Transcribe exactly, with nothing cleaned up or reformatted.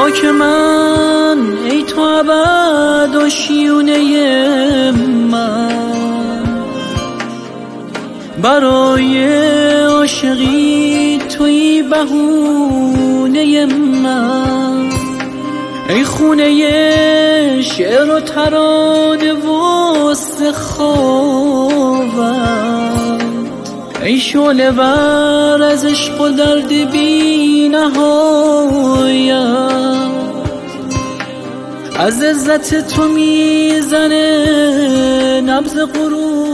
خاک من ای تو ابد آشیونه من، برای عاشقی توی بهونه من. ای خونه شعر و ترانه و سخاوت، ای شعله ور از عشق و درد بی نهایت. از عزت تو میزنه نبض غرور